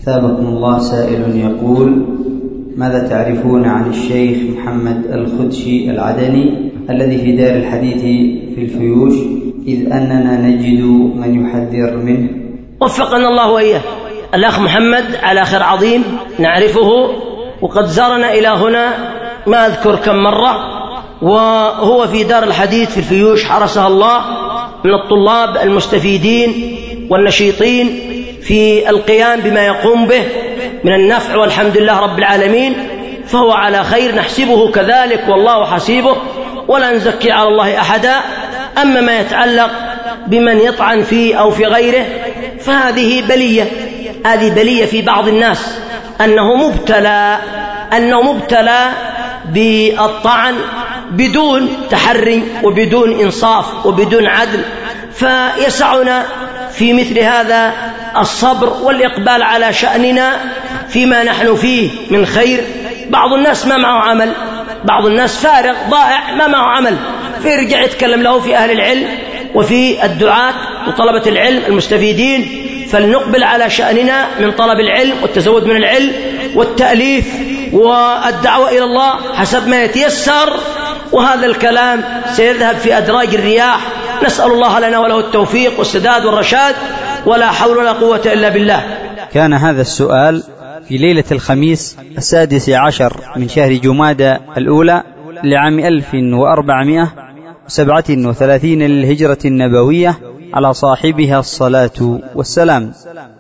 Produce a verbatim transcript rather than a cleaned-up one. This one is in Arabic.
أثابكم الله. سائل يقول: ماذا تعرفون عن الشيخ محمد الخدشي العدني الذي في دار الحديث في الفيوش، إذ أننا نجد من يحذر منه؟ وفقنا الله وإياه. الأخ محمد على خير عظيم، نعرفه وقد زارنا إلى هنا ما أذكر كم مرة، وهو في دار الحديث في الفيوش حرسها الله، من الطلاب المستفيدين والنشيطين في القيام بما يقوم به من النفع، والحمد لله رب العالمين. فهو على خير، نحسبه كذلك والله حسيبه، ولا نزكي على الله أحدا. أما ما يتعلق بمن يطعن فيه أو في غيره فهذه بلية، هذه بلية في بعض الناس، أنه مبتلى أنه مبتلى بالطعن بدون تحري وبدون إنصاف وبدون عدل. فيسعنا في مثل هذا الصبر والإقبال على شأننا فيما نحن فيه من خير. بعض الناس ما معه عمل، بعض الناس فارغ ضائع ما معه عمل، فيرجع يتكلم له في أهل العلم وفي الدعاة وطلبة العلم المستفيدين. فلنقبل على شأننا من طلب العلم والتزود من العلم والتأليف والدعوة إلى الله حسب ما يتيسر، وهذا الكلام سيذهب في أدراج الرياح. نسأل الله لنا وله التوفيق والسداد والرشاد، ولا حول ولا قوة إلا بالله. كان هذا السؤال في ليلة الخميس السادس عشر من شهر جمادى الأولى لعام ألف وأربعمائة وسبعة وثلاثين للهجرة النبوية، على صاحبها الصلاة والسلام.